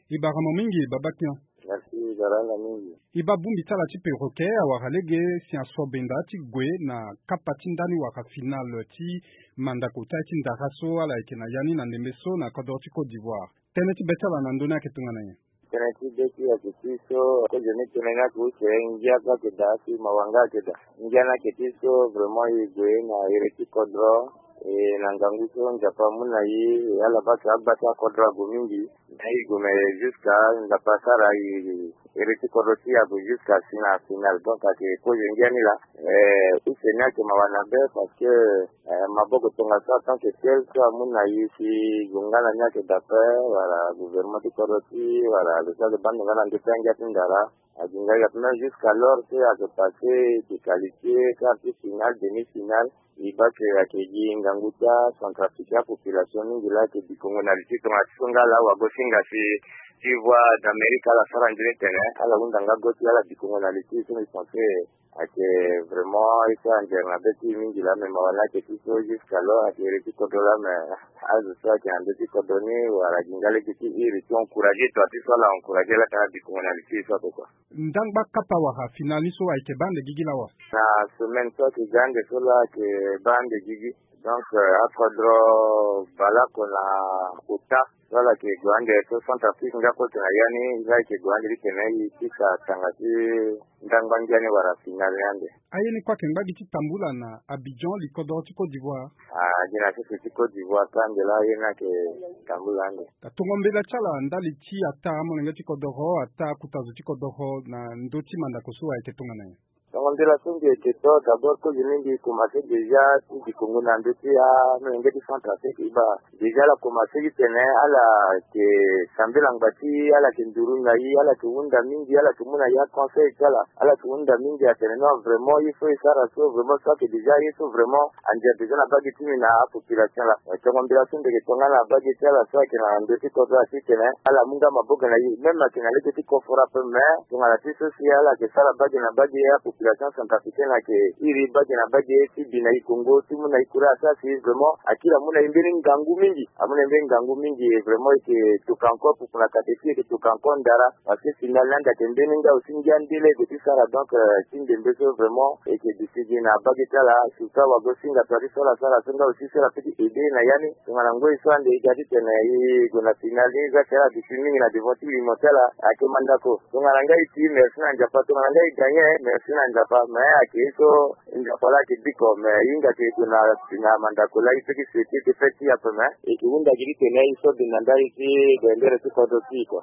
Ibaramo mingi babakyo. Merci garanga mingi. Iba bumbi tala ti perroquet awaralege si asobenda ti gwe na kapati ndani waka final ti mandakota ti ndaraso ala ikena yani na ndembeso na Côte d'Ivoire. Tene ti betala na ndona ke tungana ye. Tene ti beti ya kitiso ko jeni tenena ku che ngia ka ke dasi mawanga ke da. Ngia na kitiso vraiment igwe na ireti kodro na nganguso njapa muna yi ala bata kodro gomingi. Nai gume jusqu'à la pasara ireti kodoti ya jusqu'à final donc ake ko jengiani la usenya ke mawanabe parce que maboko tonga sa tant que tel ça muna yi si gungana nyake d'après voilà gouvernement de kodoti voilà le ça de bande ngana ndetanga tindara ajinga ya jusqu'alors c'est à passer de qualité quart finale demi-finale ibake yakeji nganguta centrafrica population mingi la ke bikongo na litinga tsonga la wa gosinga si voix d'Amérique à la farandire tene ala undanga goti ala bikongo na litinga ils pensaient ake vraiment isa ngerna beti mingi la même wala ke tiso jusqu'alors ake reti kodola mais azo ça ke andeti kodoni wala jingale ke ti iri to encourager toi tu sois là encourager la ta bikongo na litinga quoi ndangba kapa wa finaliso wa ke bande gigila wa na semaine so ke gande sola ke bande gigi donc afadro bala kona uta wala ke gwande to Centrafrique ngako tena yani ila ke gwande kenai tika tangati ndangbanjani wara final yande ayeni kwa kenga giti tambula na Abidjan li Côte d'Ivoire jina ke Côte d'Ivoire kandela yena ke tambula yande katongombela chala ndali ti ata amonenge ti kodoro ata kutazo ti kodoro na ndoti mandako so ay ketonga na donc de la sonde que to d'abord que je n'ai commencé déjà du Congo na ndoti ya ngeti Centrafrique iba déjà la commencé qui tenait à la que sambela ngati ala ke nduru ngai ala ke unda mingi ala ke muna ya conseil kala ala ke unda mingi ya tenena vraiment il faut ça raso vraiment ça que déjà il faut vraiment anja déjà na bagi timi na population la donc de la sonde que tonga na bagi tala ça que na ndoti ko za si tenait ala munga maboga na yi même na tenale petit kofora peu mais donc ala ti social ala ke sala bagi na bagi ya population centrafricaine la ke iri bagi na bagi ti bina i Congo ti muna ikura ça c'est vraiment akila muna imbeni ngangu mingi amuna imbeni ngangu mingi vraiment ke tukanko pour la catégorie que tukanko ndara parce que finalement da tembeni nga usingi andile de tisara donc tinde mbeso vraiment et que décider na bagi tala suka wa gosinga tari sola sala songa aussi c'est la petite idée na yani ngana ngoi swande ikati tena hii kuna finali za kala disini na devoti limotela akemandako ngana ngai ti merci na japato ngana ngai ganye merci na japa mais akiso njapala kidiko mais inga ke kuna mandako la ipeki seti tefeti hapo mais ikiunda giri tena hizo binandari si bendera tu kodoti kwa